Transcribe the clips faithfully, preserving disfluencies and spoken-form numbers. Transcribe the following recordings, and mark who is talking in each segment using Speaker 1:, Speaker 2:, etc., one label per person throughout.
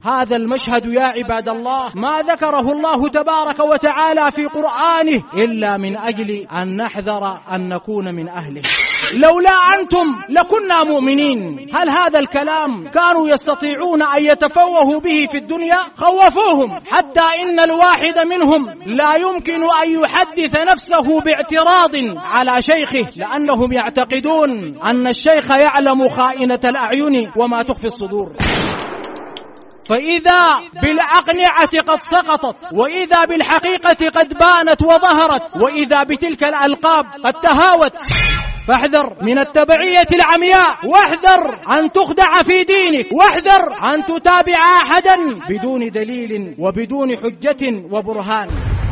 Speaker 1: هذا المشهد يا عباد الله ما ذكره الله تبارك وتعالى في قرآنه إلا من أجل أن نحذر أن نكون من أهله. لولا أنتم لكنا مؤمنين. هل هذا الكلام كانوا يستطيعون أن يتفوهوا به في الدنيا؟ خوفوهم حتى إن الواحد منهم لا يمكن أن يحدث نفسه باعتراض على شيخه، لأنهم يعتقدون أن الشيخ يعلم خائنة الأعين وما تخفي الصدور. فإذا بالأقنعة قد سقطت، وإذا بالحقيقة قد بانت وظهرت، وإذا بتلك الألقاب قد تهاوت، فاحذر من التبعية العمياء، واحذر أن تخدع في دينك، واحذر أن تتابع أحدا بدون دليل وبدون حجة وبرهان.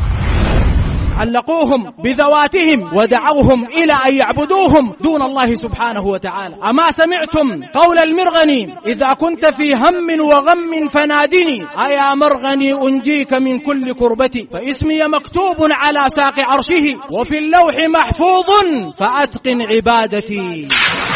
Speaker 1: علقوهم بذواتهم ودعوهم إلى أن يعبدوهم دون الله سبحانه وتعالى. أما سمعتم قول المرغني: إذا كنت في هم وغم فنادني، أيا مرغني أنجيك من كل كربتي، فاسمي مكتوب على ساق عرشه وفي اللوح محفوظ فأتقن عبادتي.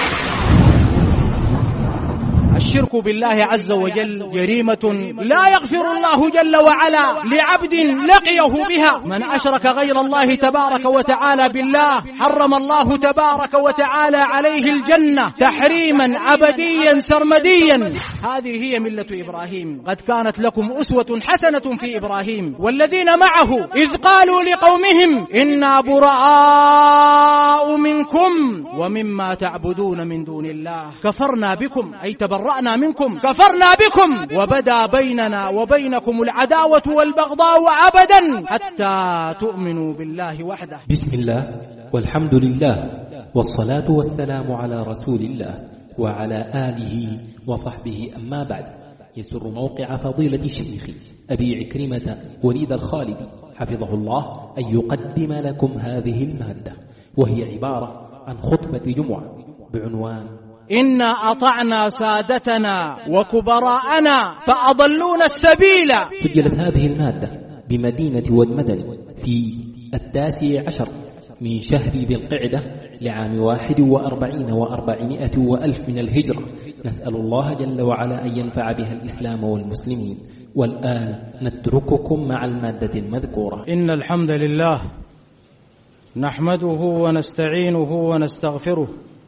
Speaker 1: الشرك بالله عز وجل جريمة لا يغفر الله جل وعلا لعبد لقيه بها. من أشرك غير الله تبارك وتعالى بالله حرم الله تبارك وتعالى عليه الجنة تحريما أبديا سرمديا. هذه هي ملة إبراهيم. قد كانت لكم أسوة حسنة في إبراهيم والذين معه إذ قالوا لقومهم إنا براء منكم ومما تعبدون من دون الله كفرنا بكم، أي تبرأنا منكم، كفرنا بكم وبدا بيننا وبينكم العداوة والبغضاء أبدا حتى تؤمنوا بالله وحده.
Speaker 2: بسم الله والحمد لله والصلاة والسلام على رسول الله وعلى آله وصحبه. أما بعد، يسر موقع فضيلة الشيخ أبي عكرمة وليد الخالدي حفظه الله أن يقدم لكم هذه المادة، وهي عبارة عن خطبة جمعة بعنوان:
Speaker 1: إنا أطعنا سادتنا وكبراءنا فأضلونا السبيل.
Speaker 2: سجلت هذه المادة بمدينة والمدن في التاسع عشر من شهر ذي القعدة لعام واحد وأربعين وأربعمائة وألف من الهجرة. نسأل الله جل وعلا أن ينفع بها الإسلام والمسلمين. والآن نترككم مع المادة المذكورة.
Speaker 1: إن الحمد لله نحمده ونستعينه ونستغفره،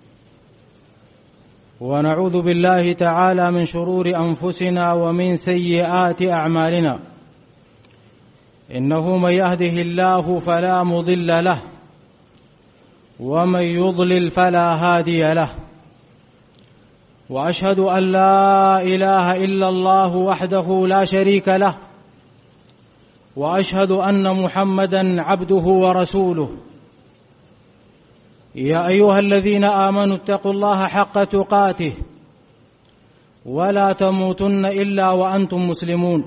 Speaker 1: ونعوذ بالله تعالى من شرور أنفسنا ومن سيئات أعمالنا. إنه من يهده الله فلا مضل له، ومن يضلل فلا هادي له. وأشهد أن لا إله إلا الله وحده لا شريك له، وأشهد أن محمدا عبده ورسوله. يا أيها الذين آمنوا اتقوا الله حق تقاته ولا تموتن إلا وأنتم مسلمون.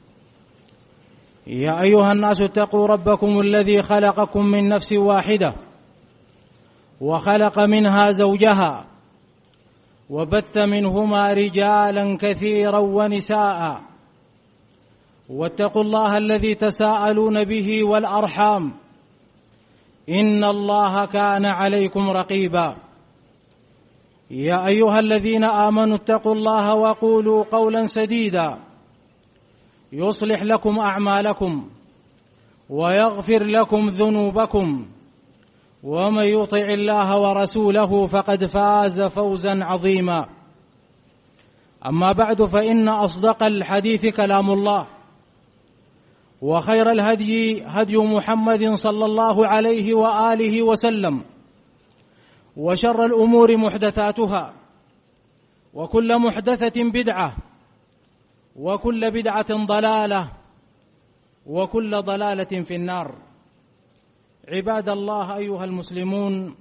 Speaker 1: يا أيها الناس اتقوا ربكم الذي خلقكم من نفس واحدة وخلق منها زوجها وبث منهما رجالا كثيرا ونساء، واتقوا الله الذي تساءلون به والأرحام إن الله كان عليكم رقيبا. يا أيها الذين آمنوا اتقوا الله وقولوا قولا سديدا يصلح لكم أعمالكم ويغفر لكم ذنوبكم، ومن يطع الله ورسوله فقد فاز فوزا عظيما. أما بعد، فإن أصدق الحديث كلام الله، وخير الهدي هدي محمد صلى الله عليه وآله وسلم، وشر الأمور محدثاتها، وكل محدثة بدعة، وكل بدعة ضلالة، وكل ضلالة في النار. عباد الله أيها المسلمون،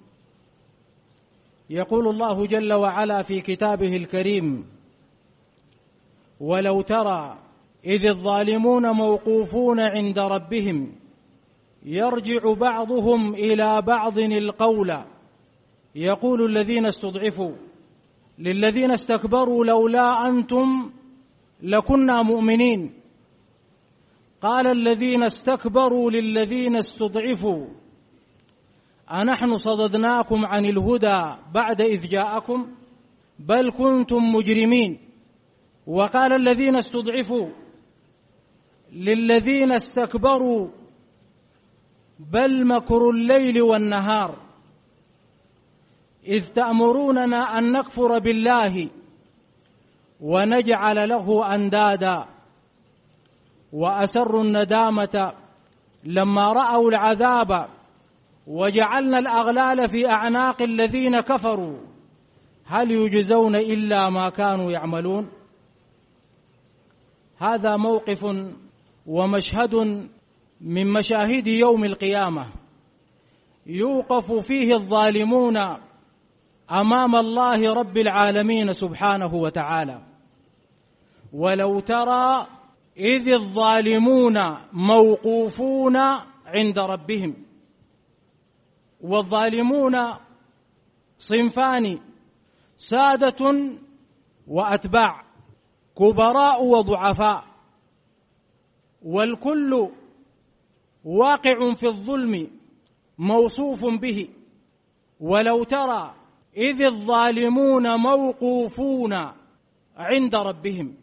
Speaker 1: يقول الله جل وعلا في كتابه الكريم: ولو ترى إذ الظالمون موقوفون عند ربهم يرجع بعضهم إلى بعض القول يقول الذين استضعفوا للذين استكبروا لولا أنتم لكنا مؤمنين. قال الذين استكبروا للذين استضعفوا أنحن صددناكم عن الهدى بعد إذ جاءكم بل كنتم مجرمين. وقال الذين استضعفوا للذين استكبروا بل مكر الليل والنهار إذ تأمروننا أن نكفر بالله ونجعل له أندادا وأسروا الندامة لما رأوا العذاب وجعلنا الأغلال في أعناق الذين كفروا هل يجزون إلا ما كانوا يعملون. هذا موقف ومشهد من مشاهد يوم القيامة يوقف فيه الظالمون أمام الله رب العالمين سبحانه وتعالى. ولو ترى إذ الظالمون موقوفون عند ربهم. والظالمون صنفان: سادة وأتباع، كبراء وضعفاء، والكل واقع في الظلم موصوف به. ولو ترى إذ الظالمون موقوفون عند ربهم.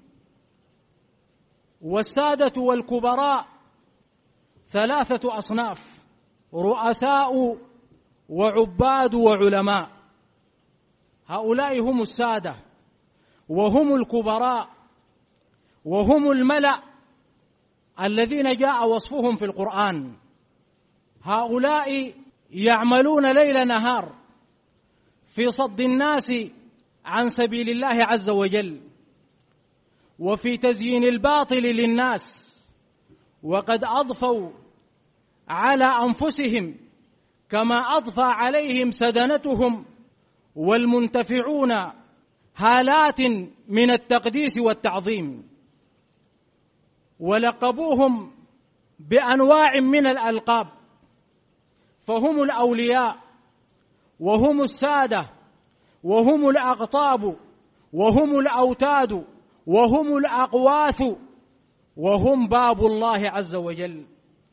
Speaker 1: والسادة والكبراء ثلاثة أصناف: رؤساء وعباد وعلماء. هؤلاء هم السادة وهم الكبراء وهم الملأ الذين جاء وصفهم في القرآن. هؤلاء يعملون ليل نهار في صد الناس عن سبيل الله عز وجل وفي تزيين الباطل للناس، وقد أضفوا على أنفسهم كما أضفى عليهم سدنتهم والمنتفعون هالات من التقديس والتعظيم، ولقبوهم بأنواع من الألقاب، فهم الأولياء وهم السادة وهم الأقطاب وهم الأوتاد وهم الأقواث وهم باب الله عز وجل،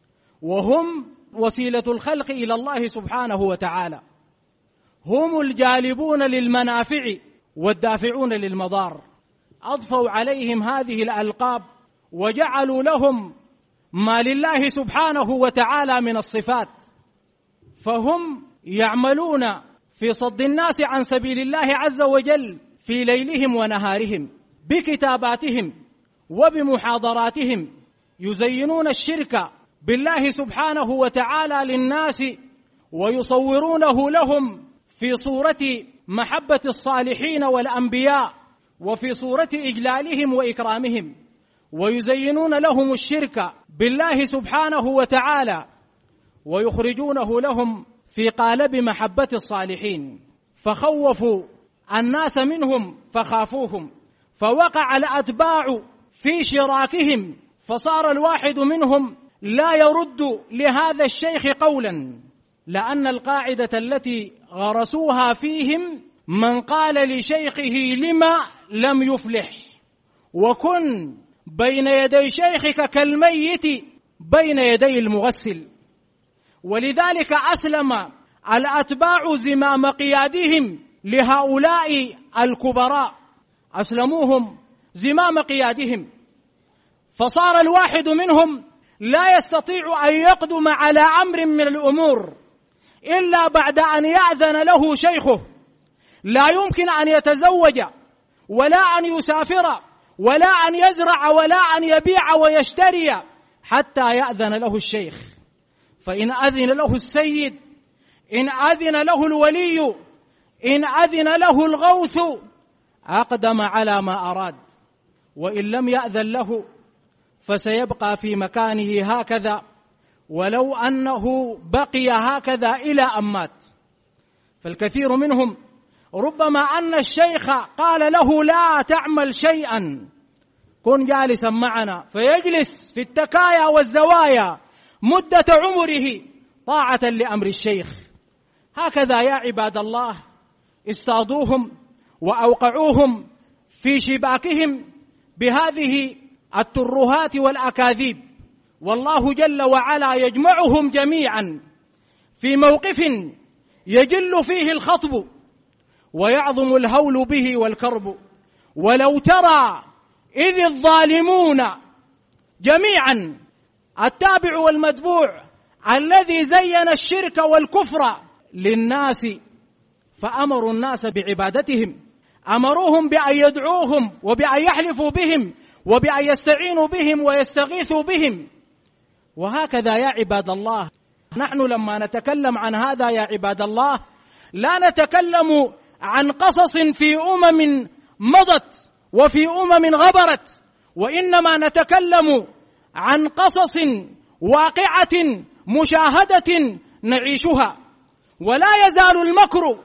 Speaker 1: وهم وسيلة الخلق إلى الله سبحانه وتعالى، هم الجالبون للمنافع والدافعون للمضار. أضفوا عليهم هذه الألقاب وجعلوا لهم ما لله سبحانه وتعالى من الصفات، فهم يعملون في صد الناس عن سبيل الله عز وجل في ليلهم ونهارهم بكتاباتهم وبمحاضراتهم، يزينون الشرك بالله سبحانه وتعالى للناس ويصورونه لهم في صورة محبة الصالحين والأنبياء وفي صورة إجلالهم وإكرامهم، ويزينون لهم الشرك بالله سبحانه وتعالى ويخرجونه لهم في قالب محبة الصالحين، فخوفوا الناس منهم فخافوهم، فوقع الأتباع في شراكهم، فصار الواحد منهم لا يرد لهذا الشيخ قولا، لأن القاعدة التي غرسوها فيهم: من قال لشيخه لما لم يفلح، وكن بين يدي شيخك كالميت بين يدي المغسل. ولذلك أسلم الأتباع زمام قيادهم لهؤلاء الكبراء، أسلموهم زمام قيادهم، فصار الواحد منهم لا يستطيع أن يقدم على أمر من الأمور إلا بعد أن يأذن له شيخه. لا يمكن أن يتزوج ولا أن يسافر ولا أن يزرع ولا أن يبيع ويشتري حتى يأذن له الشيخ. فإن أذن له السيد، إن أذن له الولي، إن أذن له الغوث، أقدم على ما أراد، وإن لم يأذن له فسيبقى في مكانه هكذا ولو أنه بقي هكذا إلى أن مات. فالكثير منهم ربما أن الشيخ قال له: لا تعمل شيئا، كن جالسا معنا، فيجلس في التكايا والزوايا مدة عمره طاعة لأمر الشيخ. هكذا يا عباد الله اصطادوهم وأوقعوهم في شباكهم بهذه الترهات والأكاذيب، والله جل وعلا يجمعهم جميعا في موقف يجل فيه الخطب ويعظم الهول به والكرب. ولو ترى إذ الظالمون جميعا التابع والمتبوع الذي زين الشرك والكفر للناس فأمروا الناس بعبادتهم، أمروهم بأن يدعوهم وبأن يحلفوا بهم وبأن يستعينوا بهم ويستغيثوا بهم. وهكذا يا عباد الله، نحن لما نتكلم عن هذا يا عباد الله لا نتكلم عن قصص في أمم مضت وفي أمم غبرت، وإنما نتكلم عن قصص واقعة مشاهدة نعيشها. ولا يزال المكر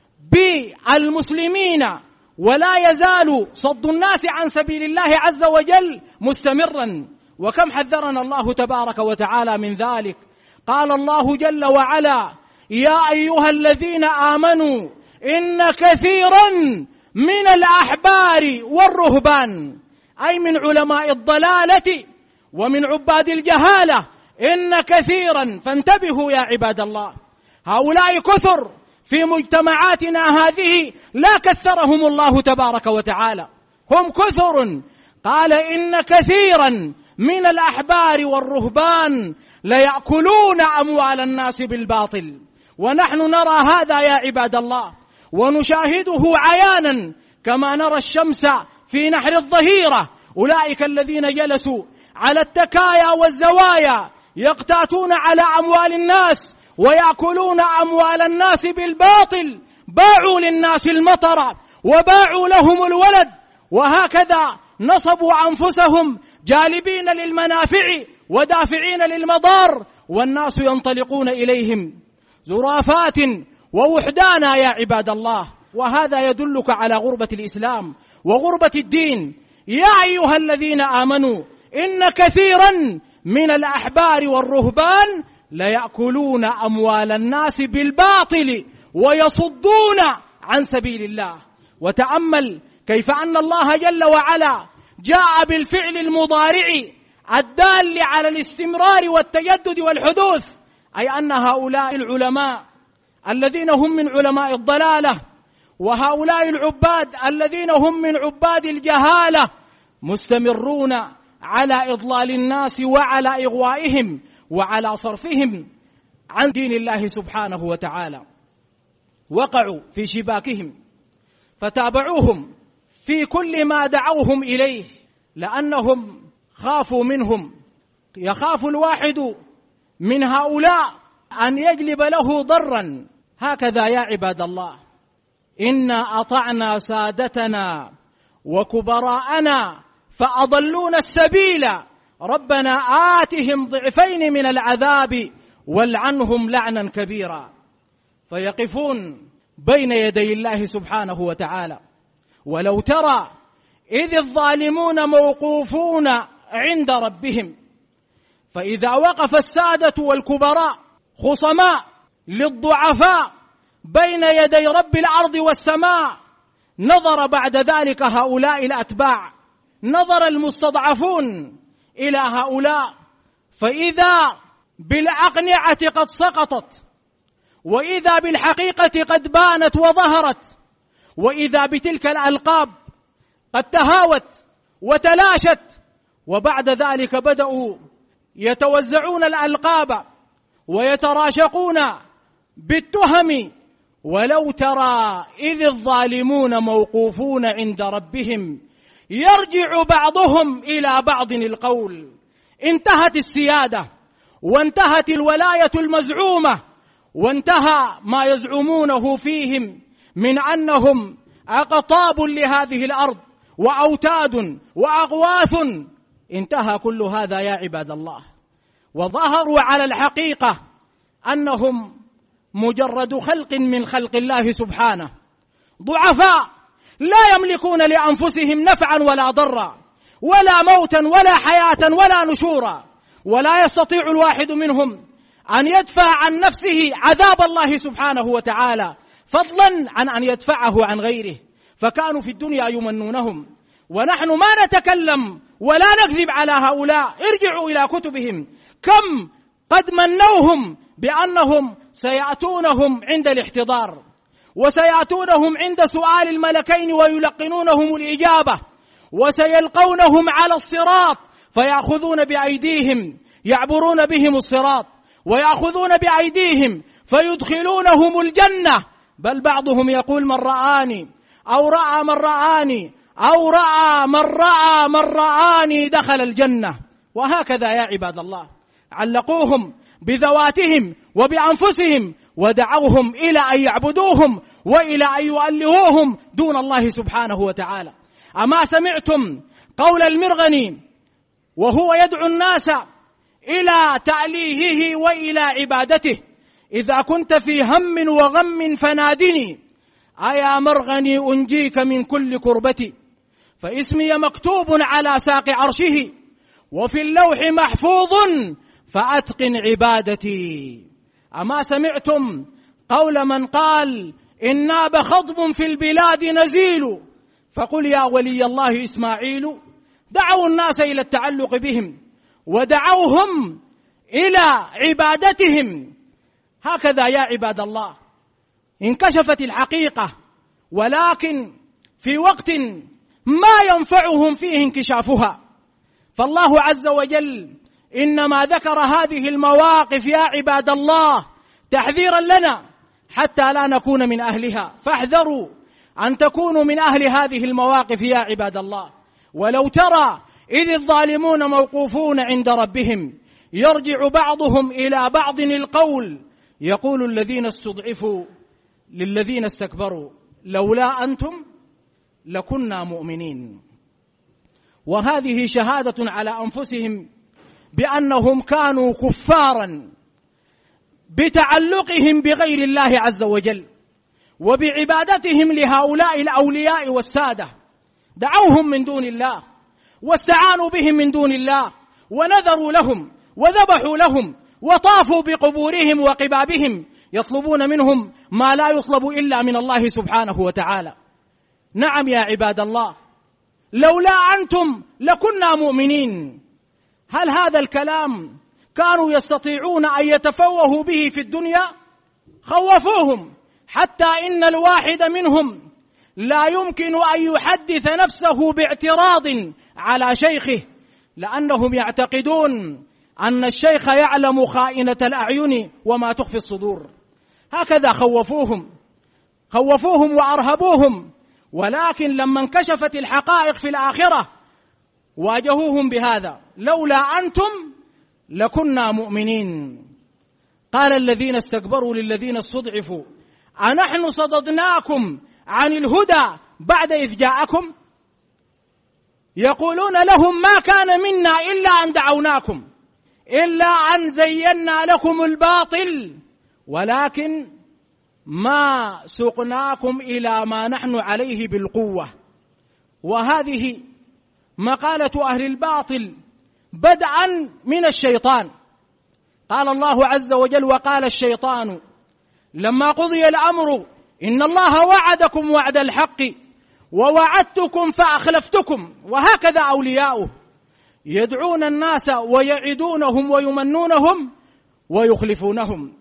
Speaker 1: بالمسلمين ولا يزال صد الناس عن سبيل الله عز وجل مستمرا، وكم حذرنا الله تبارك وتعالى من ذلك. قال الله جل وعلا: يا أيها الذين آمنوا إن كثيرا من الأحبار والرهبان، أي من علماء الضلالة ومن عباد الجهالة، إن كثيرا، فانتبهوا يا عباد الله، هؤلاء كثر في مجتمعاتنا هذه لا كثرهم الله تبارك وتعالى، هم كثر. قال: إن كثيرا من الأحبار والرهبان ليأكلون أموال الناس بالباطل. ونحن نرى هذا يا عباد الله ونشاهده عيانا كما نرى الشمس في نحر الظهيرة. أولئك الذين جلسوا على التكايا والزوايا يقتاتون على أموال الناس ويأكلون أموال الناس بالباطل، باعوا للناس المطر وباعوا لهم الولد، وهكذا نصبوا أنفسهم جالبين للمنافع ودافعين للمضار، والناس ينطلقون إليهم زرافات ووحدانا يا عباد الله. وهذا يدلك على غربة الإسلام وغربة الدين. يا أيها الذين آمنوا إن كثيرا من الأحبار والرهبان ليأكلون أموال الناس بالباطل ويصدون عن سبيل الله. وتأمل كيف أن الله جل وعلا جاء بالفعل المضارع الدال على الاستمرار والتجدد والحدوث، أي أن هؤلاء العلماء الذين هم من علماء الضلالة وهؤلاء العباد الذين هم من عباد الجهالة مستمرون على إضلال الناس وعلى إغوائهم وعلى صرفهم عن دين الله سبحانه وتعالى. وقعوا في شباكهم فتابعوهم في كل ما دعوهم إليه، لأنهم خافوا منهم. يخاف الواحد من هؤلاء أن يجلب له ضرا. هكذا يا عباد الله، إنا أطعنا سادتنا وكبراءنا فأضلونا السبيل ربنا آتهم ضعفين من العذاب والعنهم لعنا كبيرا. فيقفون بين يدي الله سبحانه وتعالى. ولو ترى إذ الظالمون موقوفون عند ربهم، فإذا وقف السادة والكبراء خصماء للضعفاء بين يدي رب الأرض والسماء، نظر بعد ذلك هؤلاء الأتباع، نظر المستضعفون إلى هؤلاء، فإذا بالأقنعة قد سقطت، وإذا بالحقيقة قد بانت وظهرت، وإذا بتلك الألقاب قد تهاوت وتلاشت. وبعد ذلك بدأوا يتوزعون الألقاب ويتراشقون بالتهم. ولو ترى إذ الظالمون موقوفون عند ربهم يرجع بعضهم إلى بعض القول. انتهت السيادة وانتهت الولاية المزعومة وانتهى ما يزعمونه فيهم من أنهم أقطاب لهذه الأرض وأوتاد وأغواث. انتهى كل هذا يا عباد الله، وظهروا على الحقيقة أنهم مجرد خلق من خلق الله سبحانه، ضعفاء لا يملكون لأنفسهم نفعا ولا ضرا ولا موتا ولا حياة ولا نشورا، ولا يستطيع الواحد منهم أن يدفع عن نفسه عذاب الله سبحانه وتعالى، فضلا عن أن يدفعه عن غيره. فكانوا في الدنيا يمنونهم، ونحن ما نتكلم ولا نكذب على هؤلاء. ارجعوا إلى كتبهم، كم قد منوهم بأنهم سيأتونهم عند الاحتضار وسيأتونهم عند سؤال الملكين ويلقنونهم الإجابة، وسيلقونهم على الصراط فيأخذون بأيديهم يعبرون بهم الصراط، ويأخذون بأيديهم فيدخلونهم الجنة، بل بعضهم يقول من رآني أو رأى من رآني أو رأى من رأى من رآني دخل الجنة. وهكذا يا عباد الله علقوهم بذواتهم وبأنفسهم ودعوهم إلى أن يعبدوهم وإلى أن يؤلهوهم دون الله سبحانه وتعالى. أما سمعتم قول المرغني وهو يدعو الناس إلى تأليهه وإلى عبادته: إذا كنت في هم وغم فنادني أيا مرغني أنجيك من كل كربتي، فاسمي مكتوب على ساق عرشه وفي اللوح محفوظ فأتقن عبادتي. أما سمعتم قول من قال إن ناب خضب في البلاد نزيل فقل يا ولي الله إسماعيل؟ دعوا الناس إلى التعلق بهم ودعوهم إلى عبادتهم. هكذا يا عباد الله انكشفت الحقيقة، ولكن في وقت ما ينفعهم فيه انكشافها. فالله عز وجل إنما ذكر هذه المواقف يا عباد الله تحذيرا لنا حتى لا نكون من أهلها، فاحذروا أن تكونوا من أهل هذه المواقف يا عباد الله. ولو ترى إذ الظالمون موقوفون عند ربهم يرجع بعضهم إلى بعض القول يقول الذين استضعفوا للذين استكبروا لولا أنتم لكنا مؤمنين. وهذه شهادة على أنفسهم بأنهم كانوا كفارا بتعلقهم بغير الله عز وجل وبعبادتهم لهؤلاء الأولياء والسادة. دعوهم من دون الله واستعانوا بهم من دون الله ونذروا لهم وذبحوا لهم وطافوا بقبورهم وقبابهم يطلبون منهم ما لا يطلب إلا من الله سبحانه وتعالى. نعم يا عباد الله، لولا أنتم لكنا مؤمنين. هل هذا الكلام كانوا يستطيعون أن يتفوهوا به في الدنيا؟ خوفوهم حتى إن الواحد منهم لا يمكن أن يحدث نفسه باعتراض على شيخه، لأنهم يعتقدون أن الشيخ يعلم خائنة الأعين وما تخفي الصدور. هكذا خوفوهم خوفوهم وأرهبوهم، ولكن لما انكشفت الحقائق في الآخرة واجهوهم بهذا: لولا أنتم لكنا مؤمنين. قال الذين استكبروا للذين استضعفوا أنحن صددناكم عن الهدى بعد إذ جاءكم؟ يقولون لهم ما كان منا إلا أن دعوناكم إلا أن زينا لكم الباطل ولكن ما سقناكم إلى ما نحن عليه بالقوة. وهذه مقالة أهل الباطل بدءا من الشيطان. قال الله عز وجل: وقال الشيطان لما قضي الأمر إن الله وعدكم وعد الحق ووعدتكم فأخلفتكم. وهكذا أولياؤه يدعون الناس ويعدونهم ويمنونهم ويخلفونهم.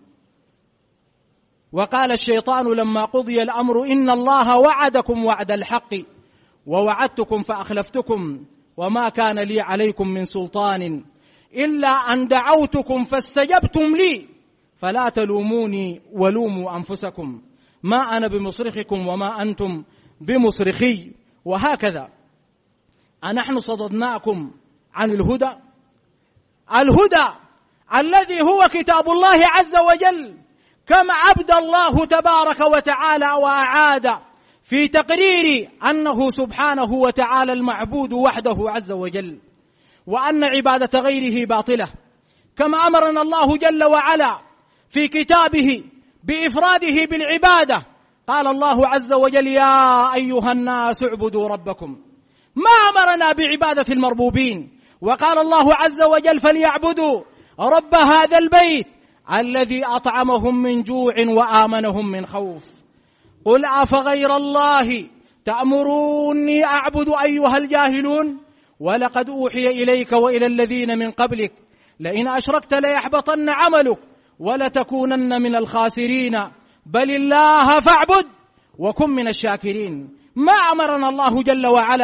Speaker 1: وقال الشيطان لما قضي الأمر إن الله وعدكم وعد الحق ووعدتكم فأخلفتكم وما كان لي عليكم من سلطان إلا أن دعوتكم فاستجبتم لي فلا تلوموني ولوموا أنفسكم ما أنا بمصرخكم وما أنتم بمصرخي. وهكذا أنحن صددناكم عن الهدى، الهدى الذي هو كتاب الله عز وجل، كما عبد الله تبارك وتعالى وأعاد في تقرير أنه سبحانه وتعالى المعبود وحده عز وجل، وأن عبادة غيره باطلة، كما أمرنا الله جل وعلا في كتابه بإفراده بالعبادة. قال الله عز وجل: يا أيها الناس اعبدوا ربكم. ما أمرنا بعبادة المربوبين. وقال الله عز وجل: فليعبدوا رب هذا البيت الذي أطعمهم من جوع وآمنهم من خوف. قل أفغير الله تأمروني أعبد أيها الجاهلون ولقد أوحي إليك وإلى الذين من قبلك لئن أشركت ليحبطن عملك ولتكونن من الخاسرين بل الله فاعبد وكن من الشاكرين. ما أمرنا الله جل وعلا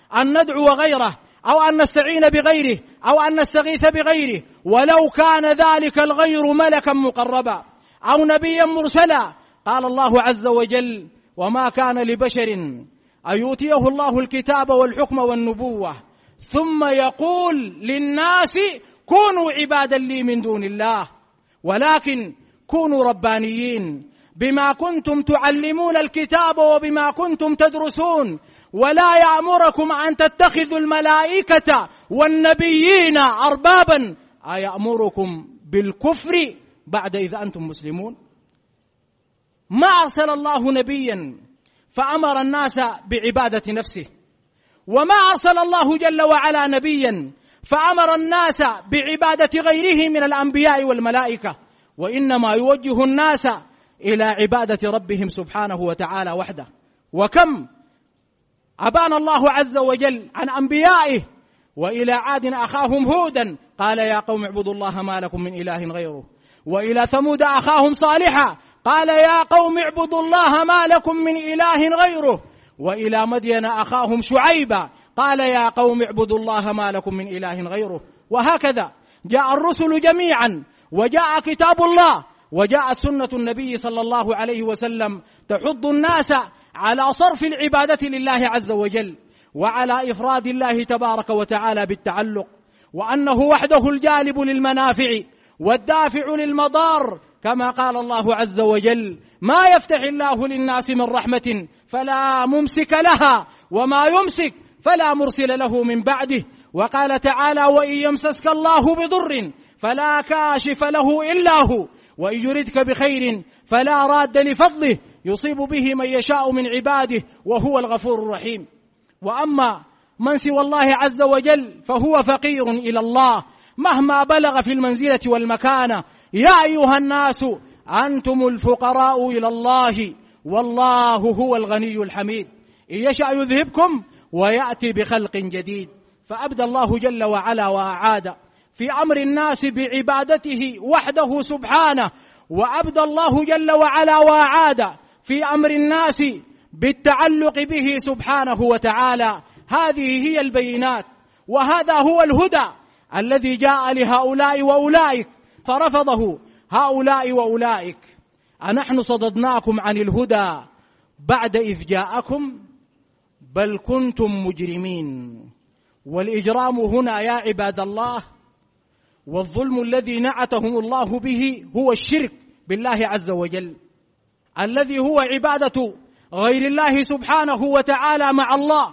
Speaker 1: أن ندعو غيره أو أن نستعين بغيره أو أن نستغيث بغيره، ولو كان ذلك الغير ملكا مقربا أو نبيا مرسلا. قال الله عز وجل: وما كان لبشر أن يؤتيه الله الكتاب والحكم والنبوة ثم يقول للناس كونوا عبادا لي من دون الله، ولكن كونوا ربانيين بما كنتم تعلمون الكتاب وبما كنتم تدرسون، ولا يأمركم أن تتخذوا الملائكة والنبيين أربابا أيأمركم بالكفر بعد إذ أنتم مسلمون. ما أرسل الله نبيا فأمر الناس بعبادة نفسه، وما أرسل الله جل وعلا نبيا فأمر الناس بعبادة غيره من الأنبياء والملائكة، وإنما يوجه الناس إلى عبادة ربهم سبحانه وتعالى وحده. وكم أبان الله عز وجل عن أنبيائه: وإلى عاد أخاهم هودا قال يا قوم اعبدوا الله ما لكم من إله غيره، وإلى ثمود أخاهم صالحا قال يا قوم اعبدوا الله ما لكم من إله غيره، وإلى مدين أخاهم شعيبا قال يا قوم اعبدوا الله ما لكم من إله غيره. وهكذا جاء الرسل جميعا، وجاء كتاب الله، وجاءت سنة النبي صلى الله عليه وسلم تحض الناس على صرف العبادة لله عز وجل، وعلى إفراد الله تبارك وتعالى بالتعلق، وأنه وحده الجالب للمنافع والدافع للمضار، كما قال الله عز وجل: ما يفتح الله للناس من رحمة فلا ممسك لها وما يمسك فلا مرسل له من بعده. وقال تعالى: وإن يمسسك الله بضر فلا كاشف له إلا هو وإن يردك بخير فلا راد لفضله يصيب به من يشاء من عباده وهو الغفور الرحيم. وأما من سوى الله عز وجل فهو فقير إلى الله مهما بلغ في المنزلة والمكانة. يا أيها الناس أنتم الفقراء إلى الله والله هو الغني الحميد، إن يشأ يذهبكم ويأتي بخلق جديد. فأبدى الله جل وعلا وأعاد في أمر الناس بعبادته وحده سبحانه، وأبدى الله جل وعلا وأعاد في أمر الناس بالتعلق به سبحانه وتعالى. هذه هي البينات، وهذا هو الهدى الذي جاء لهؤلاء وأولئك فرفضه هؤلاء وأولئك. أنحن صددناكم عن الهدى بعد إذ جاءكم بل كنتم مجرمين. والإجرام هنا يا عباد الله والظلم الذي نعتهم الله به هو الشرك بالله عز وجل، الذي هو عبادة غير الله سبحانه وتعالى مع الله،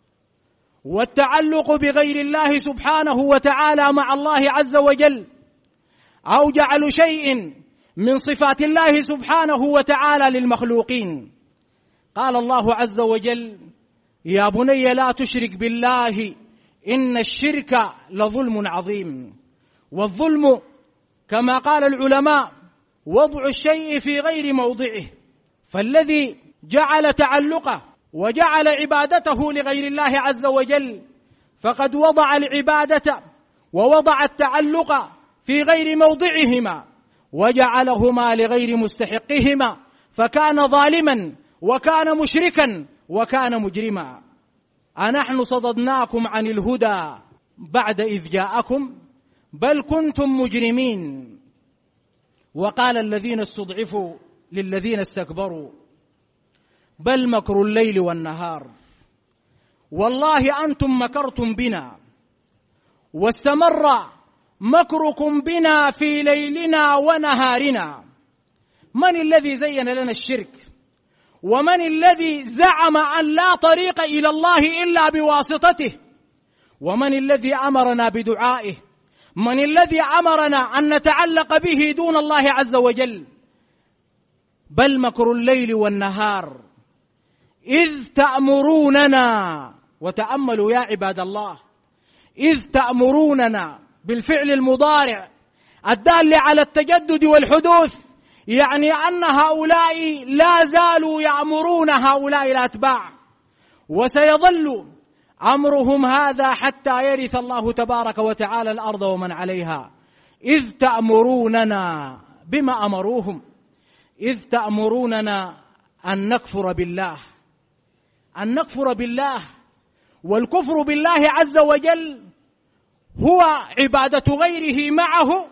Speaker 1: والتعلق بغير الله سبحانه وتعالى مع الله عز وجل، أو جعل شيء من صفات الله سبحانه وتعالى للمخلوقين. قال الله عز وجل: يا بني لا تشرك بالله إن الشرك لظلم عظيم. والظلم كما قال العلماء وضع الشيء في غير موضعه، فالذي جعل تعلقه وجعل عبادته لغير الله عز وجل فقد وضع العبادة ووضع التعلق في غير موضعهما وجعلهما لغير مستحقهما، فكان ظالما وكان مشركا وكان مجرما. أنحن صددناكم عن الهدى بعد إذ جاءكم بل كنتم مجرمين. وقال الذين استضعفوا للذين استكبروا بل مكر الليل والنهار والله أنتم مكرتم بنا واستمر مكركم بنا في ليلنا ونهارنا. من الذي زين لنا الشرك؟ ومن الذي زعم أن لا طريق إلى الله إلا بواسطته؟ ومن الذي أمرنا بدعائه؟ من الذي أمرنا أن نتعلق به دون الله عز وجل؟ بل مكر الليل والنهار إذ تأمروننا، وتأملوا يا عباد الله، إذ تأمروننا بالفعل المضارع الدال على التجدد والحدوث، يعني أن هؤلاء لا زالوا يأمرون هؤلاء الأتباع، وسيظل أمرهم هذا حتى يرث الله تبارك وتعالى الأرض ومن عليها. إذ تأمروننا بما أمروهم، إذ تأمروننا أن نكفر بالله، أن نكفر بالله والكفر بالله عز وجل هو عبادة غيره معه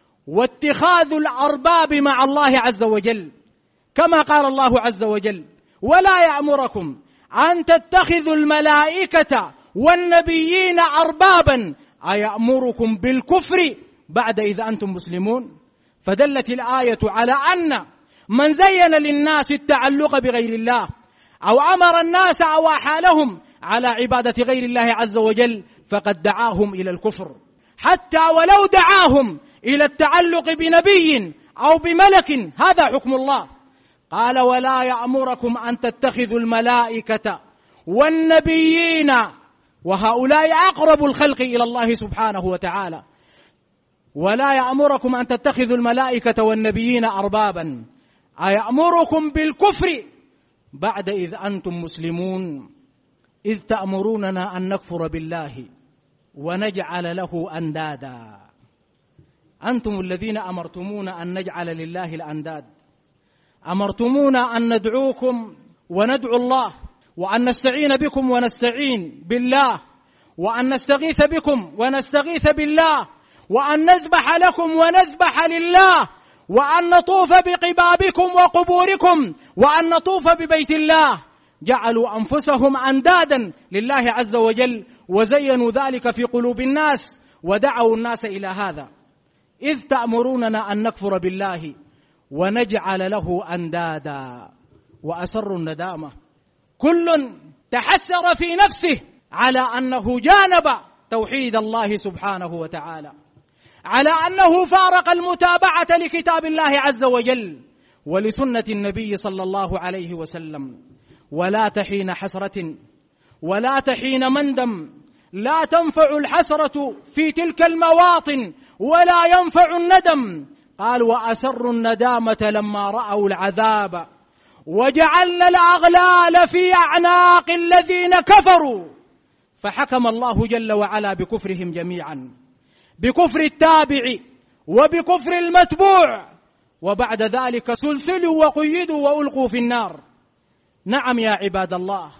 Speaker 1: واتخاذ الأرباب مع الله عز وجل، كما قال الله عز وجل: ولا يأمركم أن تتخذوا الملائكة والنبيين أربابا أيأمركم بالكفر بعد إذا أنتم مسلمون. فدلت الآية على أن من زين للناس التعلق بغير الله أو أمر الناس أو أحالهم على عبادة غير الله عز وجل فقد دعاهم إلى الكفر، حتى ولو دعاهم إلى التعلق بنبي أو بملك، هذا حكم الله. قال: ولا يأمركم أن تتخذوا الملائكة والنبيين، وهؤلاء أقرب الخلق إلى الله سبحانه وتعالى. ولا يأمركم أن تتخذوا الملائكة والنبيين أربابا أيأمركم بالكفر بعد إذ أنتم مسلمون، إذ تأمروننا أن نكفر بالله ونجعل له أندادا. أنتم الذين أمرتمونا أن نجعل لله الأنداد، أمرتمونا أن ندعوكم وندعو الله، وأن نستعين بكم ونستعين بالله، وأن نستغيث بكم ونستغيث بالله، وأن نذبح لكم ونذبح لله، وأن نطوف بقبابكم وقبوركم، وأن نطوف ببيت الله. جعلوا أنفسهم أندادا لله عز وجل وزينوا ذلك في قلوب الناس ودعوا الناس إلى هذا. إذ تأمروننا أن نكفر بالله ونجعل له أندادا وأسروا الندامة. كل تحسر في نفسه على أنه جانب توحيد الله سبحانه وتعالى، على أنه فارق المتابعة لكتاب الله عز وجل ولسنة النبي صلى الله عليه وسلم. ولا تحين حسرة ولا تحين مندم، لا تنفع الحسرة في تلك المواطن ولا ينفع الندم. قال: وأسروا الندامة لما رأوا العذاب وجعلنا الأغلال في أعناق الذين كفروا. فحكم الله جل وعلا بكفرهم جميعا، بكفر التابع وبكفر المتبوع، وبعد ذلك سلسلوا وقيدوا وألقوا في النار. نعم يا عباد الله،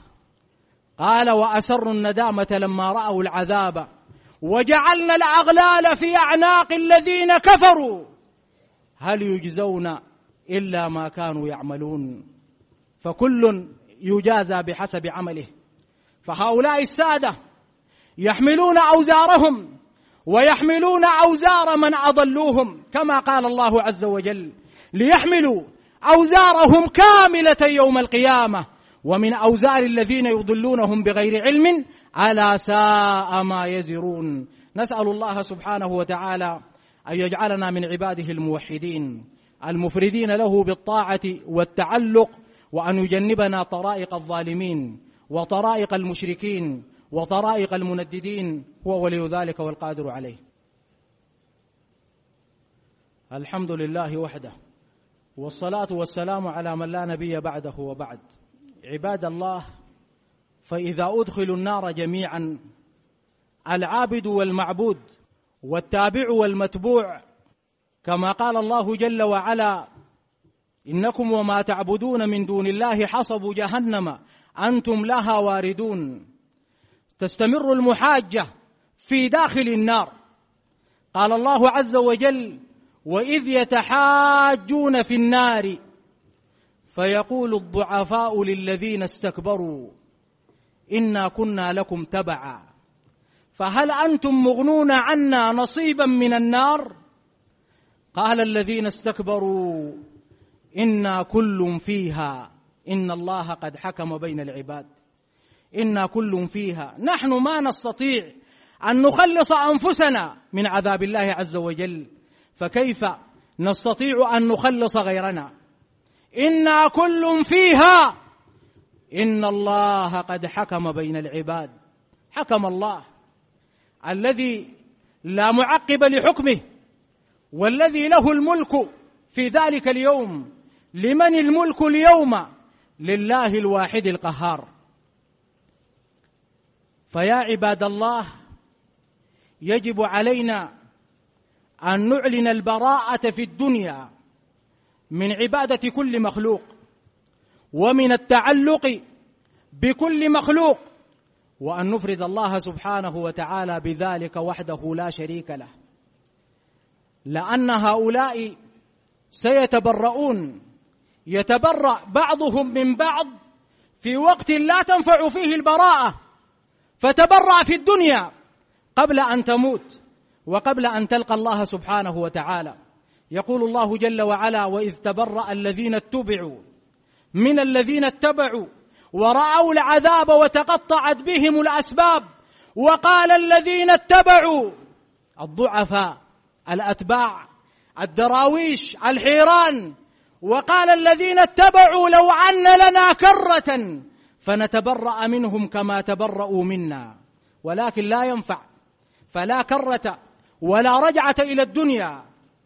Speaker 1: قال: وأسروا الندامة لما رأوا العذاب وجعلنا الأغلال في أعناق الذين كفروا هل يجزون إلا ما كانوا يعملون. فكل يجازى بحسب عمله. فهؤلاء السادة يحملون أوزارهم ويحملون أوزار من أضلوهم، كما قال الله عز وجل: ليحملوا أوزارهم كاملة يوم القيامة ومن أوزار الذين يضلونهم بغير علم ألا ساء ما يزرون. نسأل الله سبحانه وتعالى أن يجعلنا من عباده الموحدين المفردين له بالطاعة والتعلق، وأن يجنبنا طرائق الظالمين وطرائق المشركين وطرائق المنددين، هو ولي ذلك والقادر عليه. الحمد لله وحده، والصلاة والسلام على من لا نبي بعده وبعد. عباد الله، فإذا أدخلوا النار جميعا، العابد والمعبود والتابع والمتبوع، كما قال الله جل وعلا: إنكم وما تعبدون من دون الله حصب جهنم أنتم لها واردون. تستمر المحاجة في داخل النار. قال الله عز وجل: وإذ يتحاجون في النار فيقول الضعفاء للذين استكبروا إنا كنا لكم تبعا فهل أنتم مغنون عنا نصيبا من النار. قال الذين استكبروا إنا كل فيها إن الله قد حكم بين العباد. إنا كل فيها، نحن ما نستطيع أن نخلص أنفسنا من عذاب الله عز وجل، فكيف نستطيع أن نخلص غيرنا؟ إنا كل فيها إن الله قد حكم بين العباد. حكم الله الذي لا معقب لحكمه، والذي له الملك في ذلك اليوم. لمن الملك اليوم؟ لله الواحد القهار. فيا عباد الله، يجب علينا أن نعلن البراءة في الدنيا من عبادة كل مخلوق ومن التعلق بكل مخلوق، وأن نفرد الله سبحانه وتعالى بذلك وحده لا شريك له، لأن هؤلاء سيتبرؤون، يتبرأ بعضهم من بعض في وقت لا تنفع فيه البراءة، فتبرأ في الدنيا قبل أن تموت وقبل أن تلقى الله سبحانه وتعالى. يقول الله جل وعلا: وإذ تبرأ الذين اتبعوا من الذين اتبعوا ورأوا العذاب وتقطعت بهم الأسباب، وقال الذين اتبعوا، الضعفاء الأتباع الدراويش الحيران، وقال الذين اتبعوا لو أن لنا كرة فنتبرأ منهم كما تبرأوا منا، ولكن لا ينفع، فلا كرة ولا رجعة إلى الدنيا،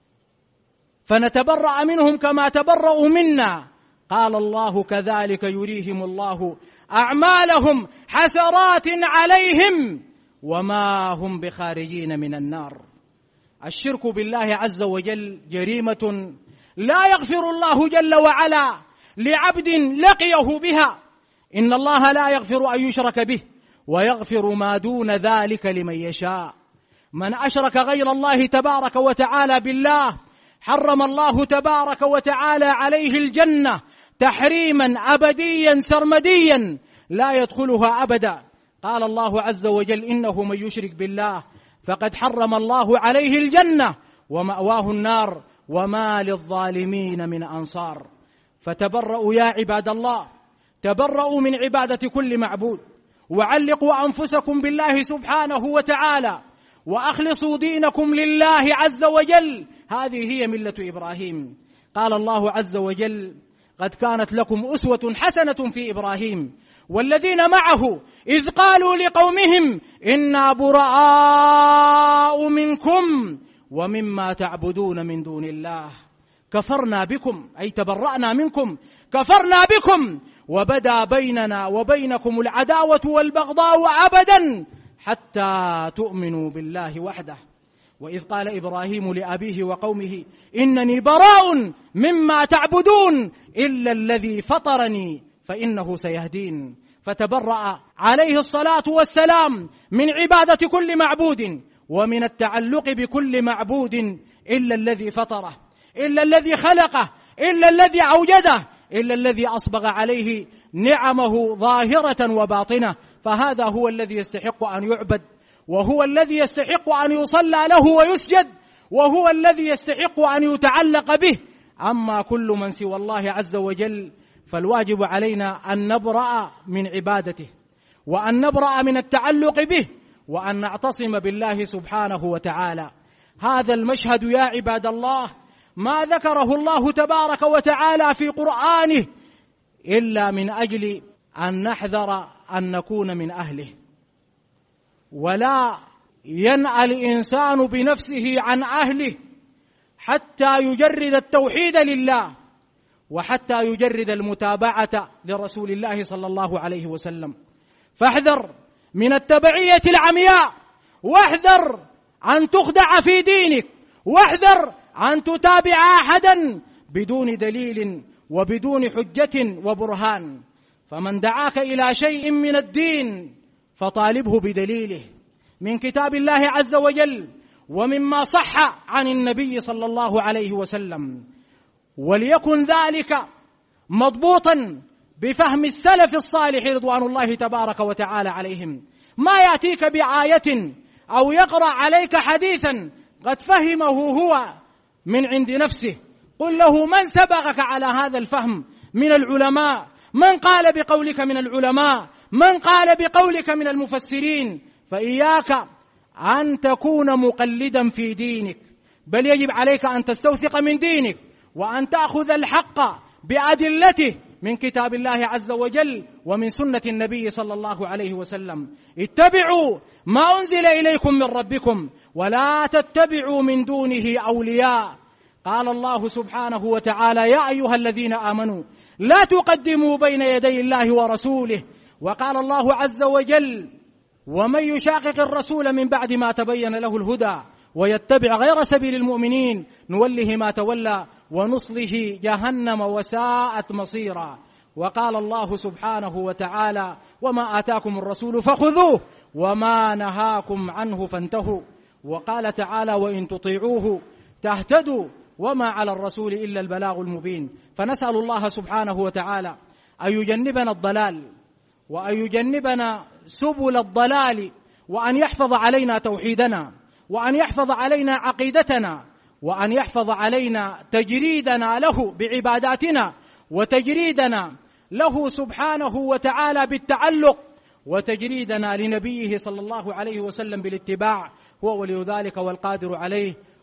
Speaker 1: فنتبرأ منهم كما تبرأوا منا. قال الله: كذلك يريهم الله أعمالهم حسرات عليهم وما هم بخارجين من النار. الشرك بالله عز وجل جريمة لا يغفر الله جل وعلا لعبد لقيه بها. إن الله لا يغفر أن يشرك به ويغفر ما دون ذلك لمن يشاء. من أشرك غير الله تبارك وتعالى بالله حرم الله تبارك وتعالى عليه الجنة تحريما أبديا سرمديا لا يدخلها أبدا. قال الله عز وجل: إنه من يشرك بالله فقد حرم الله عليه الجنة ومأواه النار وما للظالمين من أنصار. فتبرؤوا يا عباد الله، تبرؤوا من عبادة كل معبود، وعلقوا أنفسكم بالله سبحانه وتعالى، وأخلصوا دينكم لله عز وجل. هذه هي ملة إبراهيم. قال الله عز وجل: قد كانت لكم أسوة حسنة في إبراهيم والذين معه إذ قالوا لقومهم إنا براء منكم ومما تعبدون من دون الله كفرنا بكم، أي تبرأنا منكم، كفرنا بكم وبدا بيننا وبينكم العداوة والبغضاء أبدا حتى تؤمنوا بالله وحده. وإذ قال إبراهيم لأبيه وقومه إنني براء مما تعبدون إلا الذي فطرني فإنه سيهدين. فتبرأ عليه الصلاة والسلام من عبادة كل معبود ومن التعلق بكل معبود إلا الذي فطره، إلا الذي خلقه، إلا الذي أوجده، إلا الذي أصبغ عليه نعمه ظاهرة وباطنة. فهذا هو الذي يستحق أن يعبد، وهو الذي يستحق أن يصلى له ويسجد، وهو الذي يستحق أن يتعلق به. أما كل من سوى الله عز وجل فالواجب علينا أن نبرأ من عبادته، وأن نبرأ من التعلق به، وأن نعتصم بالله سبحانه وتعالى. هذا المشهد يا عباد الله ما ذكره الله تبارك وتعالى في قرآنه إلا من أجل أن نحذر أن نكون من أهله. ولا ينأى الإنسان بنفسه عن أهله حتى يجرد التوحيد لله، وحتى يجرد المتابعة لرسول الله صلى الله عليه وسلم. فاحذر من التبعية العمياء، واحذر أن تخدع في دينك، واحذر أن تتابع أحدا بدون دليل وبدون حجة وبرهان. فمن دعاك إلى شيء من الدين فطالبه بدليله من كتاب الله عز وجل ومما صح عن النبي صلى الله عليه وسلم، وليكن ذلك مضبوطا بفهم السلف الصالح رضوان الله تبارك وتعالى عليهم. ما يأتيك بآية أو يقرأ عليك حديثا قد فهمه هو من عند نفسه، قل له من سبقك على هذا الفهم من العلماء، من قال بقولك من العلماء، من قال بقولك من المفسرين. فإياك أن تكون مقلدا في دينك، بل يجب عليك أن تستوثق من دينك وأن تأخذ الحق بأدلته من كتاب الله عز وجل ومن سنة النبي صلى الله عليه وسلم. اتبعوا ما أنزل إليكم من ربكم ولا تتبعوا من دونه أولياء. قال الله سبحانه وتعالى: يا أيها الذين آمنوا لا تقدموا بين يدي الله ورسوله. وقال الله عز وجل: ومن يشاقق الرسول من بعد ما تبين له الهدى ويتبع غير سبيل المؤمنين نوله ما تولى ونصله جهنم وساءت مصيرا. وقال الله سبحانه وتعالى: وما آتاكم الرسول فخذوه وما نهاكم عنه فانتهوا. وقال تعالى: وإن تطيعوه تهتدوا وما على الرسول إلا البلاغ المبين. فنسأل الله سبحانه وتعالى أن يجنبنا الضلال وأن يجنبنا سبل الضلال، وأن يحفظ علينا توحيدنا، وأن يحفظ علينا عقيدتنا، وأن يحفظ علينا تجريدنا له بعباداتنا، وتجريدنا له سبحانه وتعالى بالتعلق، وتجريدنا لنبيه صلى الله عليه وسلم بالاتباع. هو ولي ذلك والقادر عليه.